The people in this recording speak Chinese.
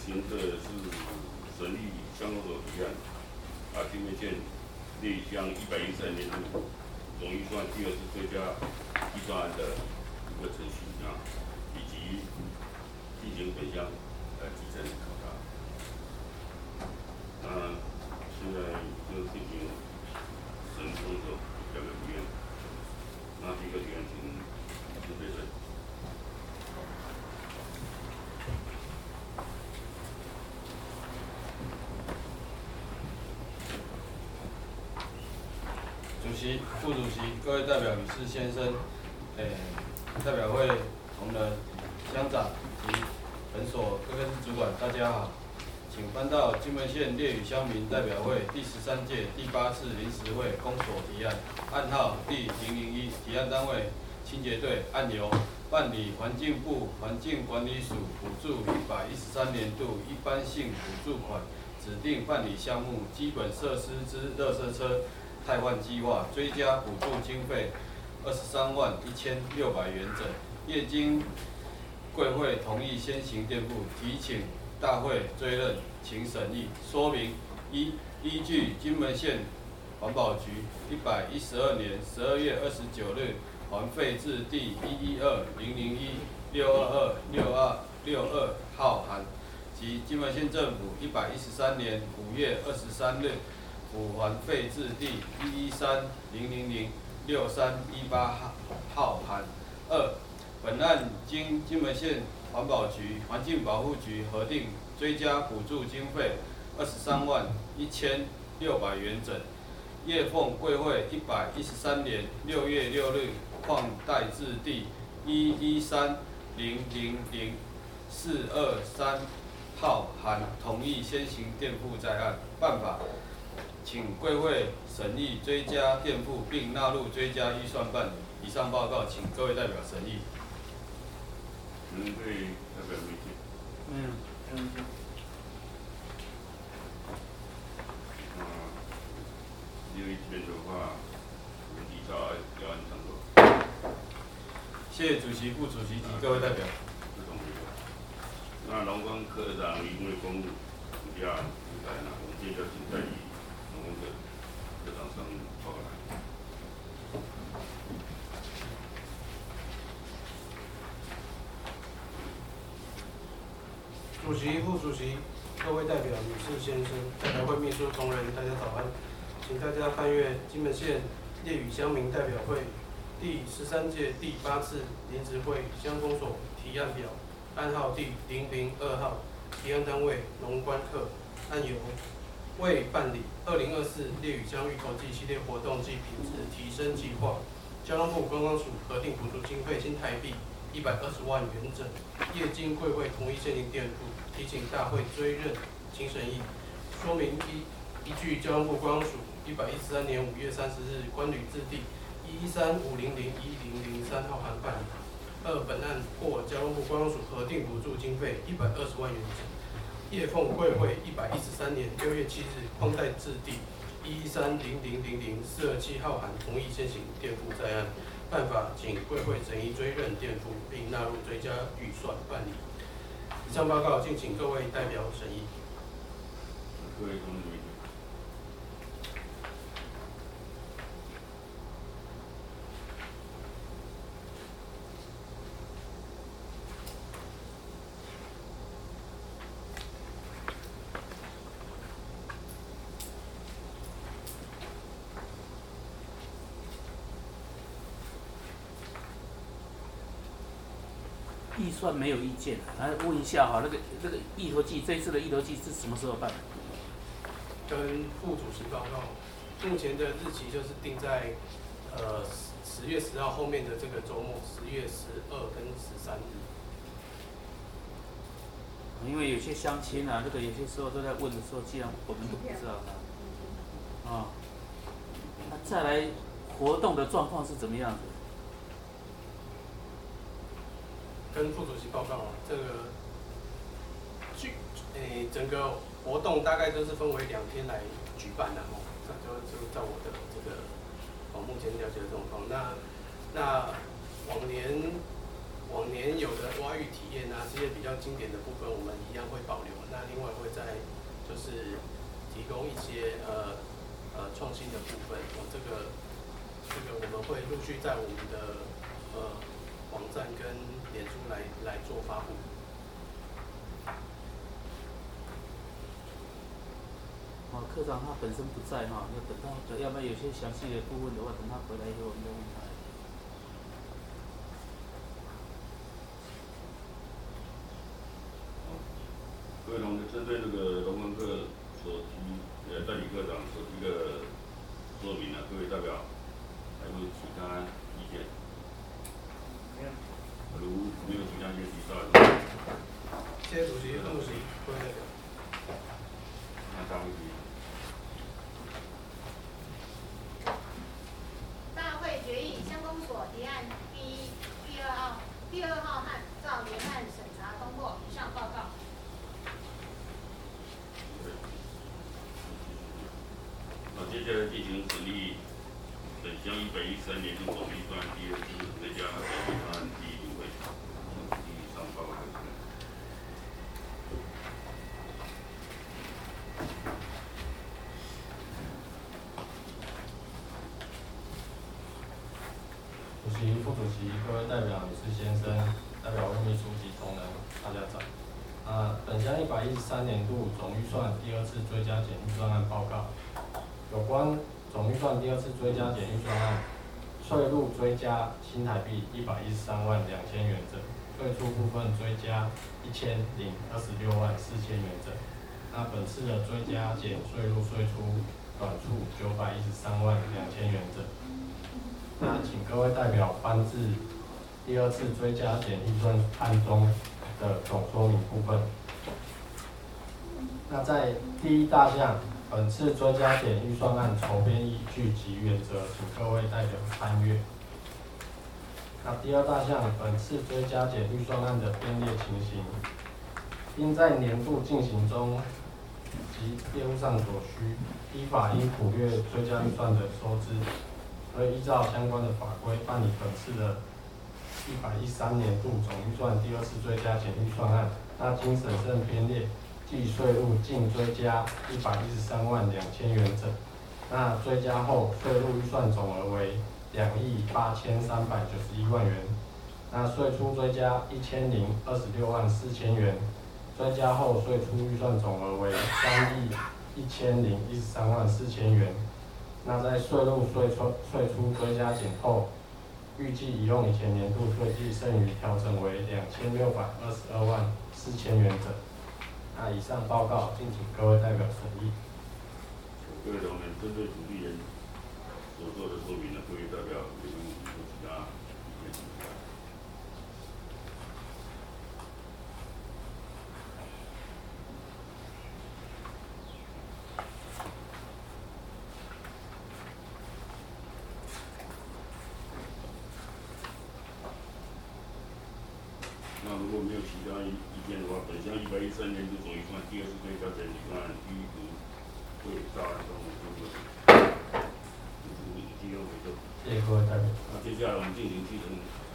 行的是审议乡公所提案，金门县烈屿乡113年度总预算第二次追加预算案的一个程序以及进行本乡基层考察。现在就进行审中的2个提案。第一个提案请陈培生。 主席、副主席、各位代表、理事先生、代表会同仁、乡长及本所各个主管，大家好，请翻到金门县烈屿乡民代表会第13届第8次临时会公所提案，案号第001，提案单位清洁队，案由办理环境部环境管理署补助113年度一般性补助款指定办理项目基本设施之垃圾车汰换计划，追加补助经费231600元整，业经贵会同意先行垫付，提请大会追认，请审议。说明：依据金门县环保局112年12月29日还废至第112-001-622-62号函及金门县政府113年5月23日补还废至第113-000-6318号函。2. 本案经金门县环保局环境保护局核定追加补助经费231600元整，业奉贵会113年6月6日况代至第113-000-423号函，同意先行垫付在案。办法，请贵会审议追加垫付，并纳入追加预算办理。以上报告，请各位代表审议。 对代表意见？因为这边的话，依照要按程度。 谢谢主席、副主席及各位代表。 那农工科长因为公务请假不在，我们今天就请代理农工科长上报告来。 主席、副主席、各位代表、女士、先生、代表会秘书同仁，大家早安。请大家翻阅金门县烈屿乡民代表会第13届第8次临时会乡公所提案表，案号第002号，提案单位农官课，案由为办理2024烈屿乡芋头季系列活动及品质提升计划，交通部观光署核定补助经费新台币120万元整，业经贵会同意现行垫付，提请大会追认，请审议。说明：依据交通部观光署113年5月30日关旅制第113-500-1003号函办理。2. 本案获交通部观光署核定补助经费120万元整，业奉贵会113年6月7日况代至第113-000-427号函，同意先行垫付在案。办法，请贵会审议追认垫付，并纳入追加预算办理。以上报告，敬请各位代表审议。 各位同仁的意见。 预算没有意见，来问一下哈，那个芋头季这一次的芋头季是什么时候办？ 跟副主席报告，目前的日期就是定在10月10号后面的这个周末，10月12跟13日。 因为有些乡亲啊，有些时候都在问的时候，既然我们都不知道那再来活动的状况是怎么样子？ 跟副主席报告这个整个活动大概都是分为2天来举办的就在我的这个目前了解的状况。那往年有的挖芋体验啊，这些比较经典的部分，我们一样会保留。那些创新的部分，这个我们会陆续在我们的网站跟脸书来做发布。 科长他本身不在哈，要等他，要不然有些详细的部分的话，等他回来以后我们再问他。 各位同学，针对这个龙文科所提代理科长所提的说明呢，各位代表还有其他意见？如没有其他意见提出来， 谢谢主席、副主席、各位代表。 那大会议。 大会决议乡公所提案第二号和照原案审查通过，以上报告。 那接下来进行审议本乡113年度总预算第二次追加审议方案第一部会，以上报告。 主席、副主席、各位代表、女士、先生、代表会秘书及同仁，大家早。本乡113年度总预算第二次追加减预算案报告。有关总预算第二次追加减预算案，税入追加新台币113万2000元整，税出部分追加1026万4000元整。那本次的追加减税入税出短处913万2000元整。那请各位代表翻至第二次追加减预算案中的总说明部分。那在第一大项，本次追加减预算案筹编依据及原则，请各位代表参阅。那第二大项，本次追加减预算案的编列情形，因在年度进行中及业务上所需，依法应普略追加预算的收支。所以依照相关的法规办理本次的113年度总预算第二次追加减预算案。那经审慎编列，计税入净追加113万2000元整。那追加后税入预算总额为2亿8391万元。那税出追加1026万4000元。追加后税出预算总额为3亿1013万4000元。那在税入税出追加减后，预计已用以前年度税计剩余调整为2622万4000元整。那以上报告，敬请各位代表审议。 各位同仁，针对主持人所做的说明呢，各位代表有没有其他意见？那如果没有其他意见的话，本乡113年度总预算第二次追加减预算案第一读会照案中通过。第二回收。 谢谢各位代表。 那接下来我们进行继承